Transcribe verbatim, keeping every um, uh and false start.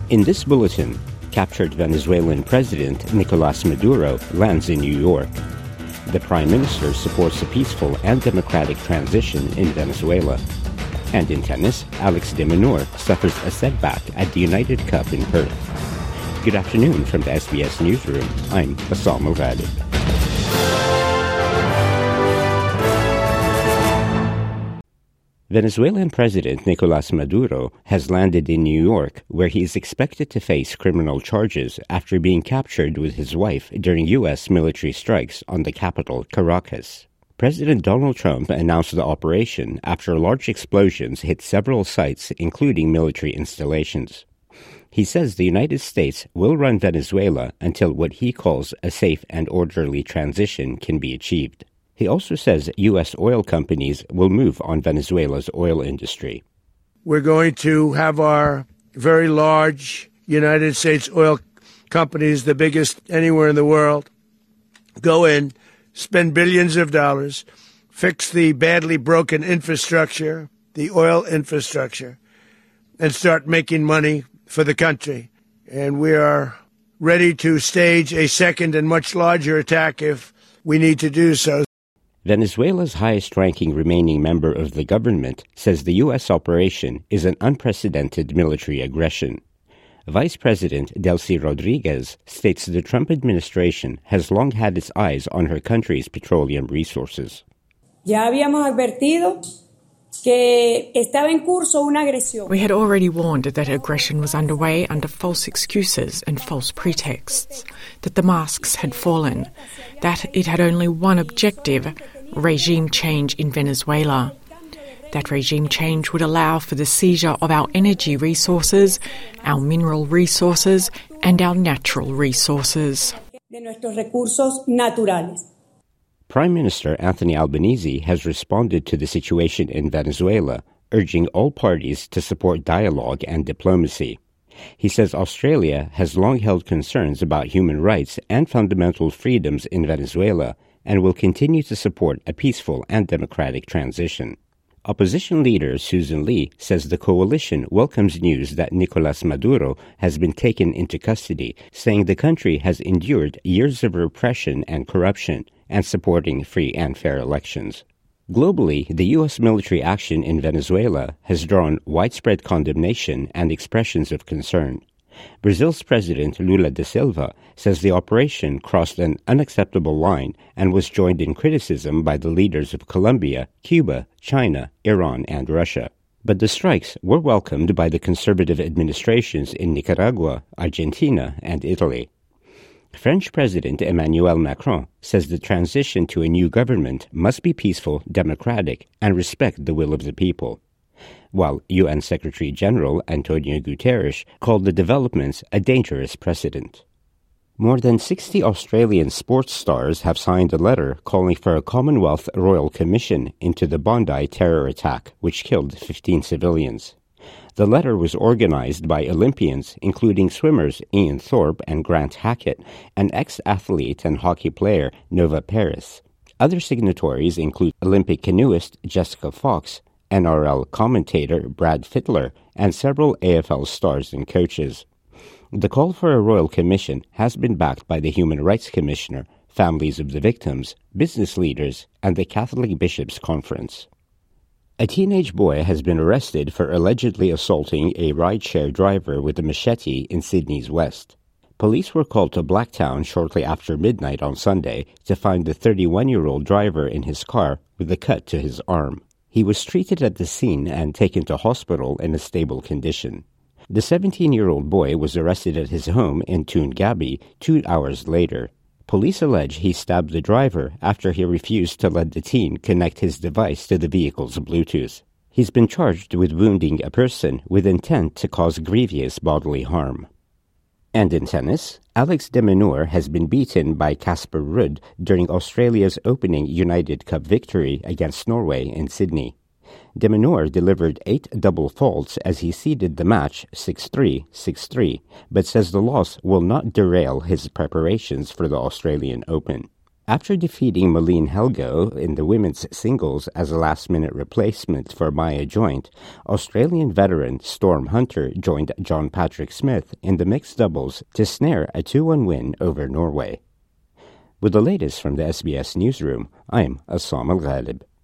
In this bulletin, captured Venezuelan President Nicolás Maduro lands in New York. The Prime Minister supports a peaceful and democratic transition in Venezuela. And in tennis, Alex de Minaur suffers a setback at the United Cup in Perth. Good afternoon from the S B S Newsroom. I'm Basal Mourad. Venezuelan President Nicolás Maduro has landed in New York, where he is expected to face criminal charges after being captured with his wife during U S military strikes on the capital, Caracas. President Donald Trump announced the operation after large explosions hit several sites, including military installations. He says the United States will run Venezuela until what he calls a safe and orderly transition can be achieved. He also says U S oil companies will move on Venezuela's oil industry. We're going to have our very large United States oil companies, the biggest anywhere in the world, go in, spend billions of dollars, fix the badly broken infrastructure, the oil infrastructure, and start making money for the country. And we are ready to stage a second and much larger attack if we need to do so. Venezuela's highest-ranking remaining member of the government says the U S operation is an unprecedented military aggression. Vice President Delcy Rodriguez states the Trump administration has long had its eyes on her country's petroleum resources. Ya habíamos advertido que estaba en curso una agresión. We had already warned that aggression was underway under false excuses and false pretexts, that the masks had fallen, that it had only one objective, regime change in Venezuela. That regime change would allow for the seizure of our energy resources, our mineral resources, and our natural resources. De nuestros recursos naturales. Prime Minister Anthony Albanese has responded to the situation in Venezuela, urging all parties to support dialogue and diplomacy. He says Australia has long held concerns about human rights and fundamental freedoms in Venezuela and will continue to support a peaceful and democratic transition. Opposition leader Susan Lee says the coalition welcomes news that Nicolás Maduro has been taken into custody, saying the country has endured years of repression and corruption and supporting free and fair elections. Globally, the U S military action in Venezuela has drawn widespread condemnation and expressions of concern. Brazil's President Lula da Silva says the operation crossed an unacceptable line and was joined in criticism by the leaders of Colombia, Cuba, China, Iran, and Russia. But the strikes were welcomed by the conservative administrations in Nicaragua, Argentina, and Italy. French President Emmanuel Macron says the transition to a new government must be peaceful, democratic, and respect the will of the people, while U N Secretary-General Antonio Guterres called the developments a dangerous precedent. More than sixty Australian sports stars have signed a letter calling for a Commonwealth Royal Commission into the Bondi terror attack, which killed fifteen civilians. The letter was organized by Olympians, including swimmers Ian Thorpe and Grant Hackett, and ex-athlete and hockey player Nova Paris. Other signatories include Olympic canoeist Jessica Fox, N R L commentator Brad Fittler, and several A F L stars and coaches. The call for a royal commission has been backed by the Human Rights Commissioner, families of the victims, business leaders, and the Catholic Bishops' Conference. A teenage boy has been arrested for allegedly assaulting a rideshare driver with a machete in Sydney's west. Police were called to Blacktown shortly after midnight on Sunday to find the thirty-one-year-old driver in his car with a cut to his arm. He was treated at the scene and taken to hospital in a stable condition. The seventeen-year-old boy was arrested at his home in Toongabbie two hours later. Police allege he stabbed the driver after he refused to let the teen connect his device to the vehicle's Bluetooth. He's been charged with wounding a person with intent to cause grievous bodily harm. And in tennis, Alex de Minaur has been beaten by Casper Ruud during Australia's opening United Cup victory against Norway in Sydney. De Minaur delivered eight double faults as he ceded the match six three, six three, but says the loss will not derail his preparations for the Australian Open. After defeating Malene Helgo in the women's singles as a last-minute replacement for Maya Joint, Australian veteran Storm Hunter joined John Patrick Smith in the mixed doubles to snare a two one win over Norway. With the latest from the S B S Newsroom, I'm Assam Al-Ghalib.